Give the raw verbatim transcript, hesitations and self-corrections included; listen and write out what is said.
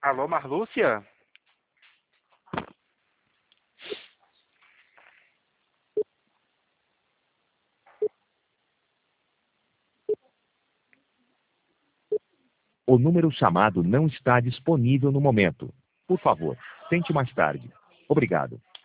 Alô, Marlúcia? O número chamado não está disponível no momento. Por favor, tente mais tarde. Obrigado.